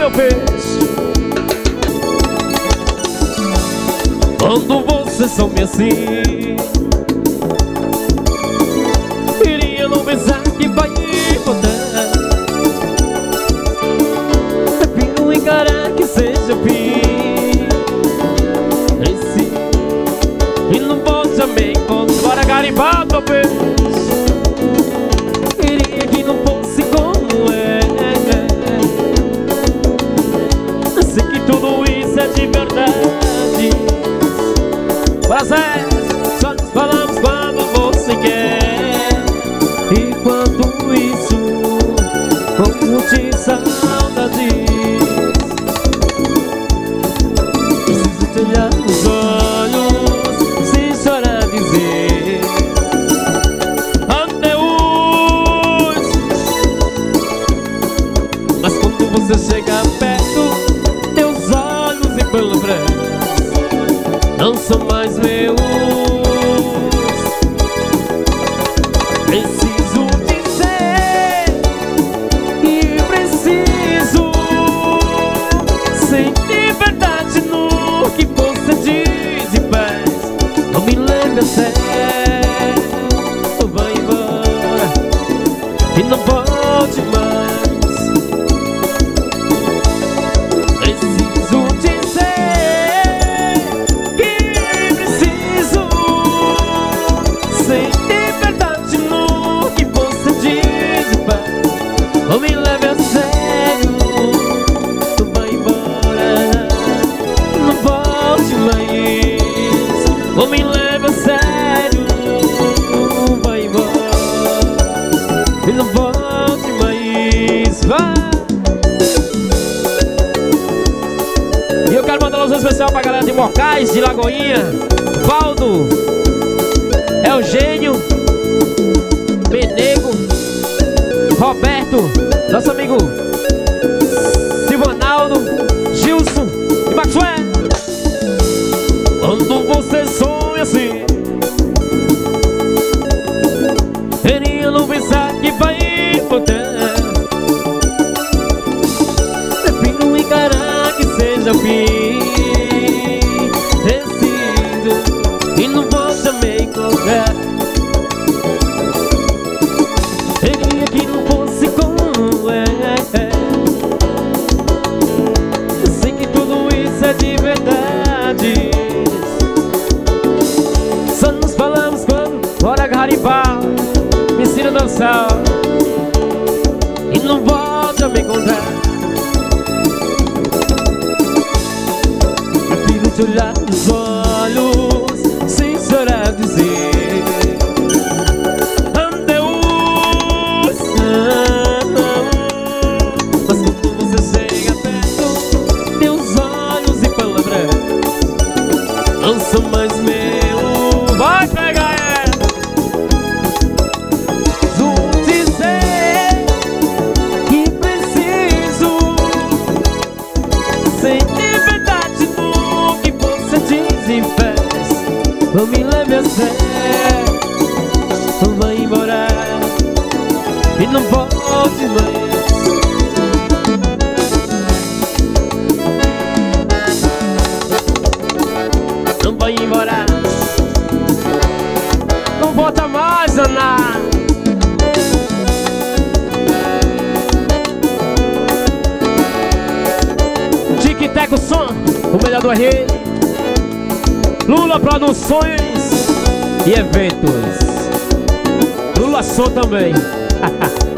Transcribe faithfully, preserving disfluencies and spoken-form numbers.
meu peixe. Quando você some assim, queria não pensar que vai voltar. Prefiro encarar que seja fim. Esse e não volte a me encontrar. Bora garimbar, meu peixe. Queria que não fosse como é. Sei que tudo isso é de verdade. Prazer, só nos falamos quando você quer. E quanto isso, como te saudades. Preciso te olhar nos olhos, sem chorar dizer adeus. Mas quando você chega perto, teus olhos e palavras não são mais meus. Preciso dizer que preciso sentir verdade no que você diz e faz. Não me leve a sério, vai embora e não volte mais. Preciso dizer que preciso sentir verdade no que você diz e faz. Não me leve a sério, tu vai embora, não volte mais. Não me leve a sério, vai embora e não volte mais. Vai. E eu quero mandar um alô especial pra galera de Morcais, de Lagoinha, Valdo, Eugênio, Benego, Roberto, nosso amigo Silvanaldo, Gilson e Maxwell. Quando você sonha assim, queria não pensar que vai voltar. Prefiro encarar que seja o fim. Preciso e não volte a me encontrar. Queria que não fosse como é. Eu sei que tudo isso é de verdade. Só nos falamos quando bora garimbar. Me ensina a dançar e não volte a me encontrar. Prefiro te olhar nos olhos, sem chorar dizer adeus. Mas quando você chega perto, teus olhos e palavras não são mais meus. Vai pegar ela. Preciso dizer que preciso sentir verdade no que você diz e faz. Não me leve a sério, vai embora e não volte mais. Não vai embora, não volta mais, Ana. Tic-tac o som, o melhor do R N, Lula Produções e Eventos. Lula Som também.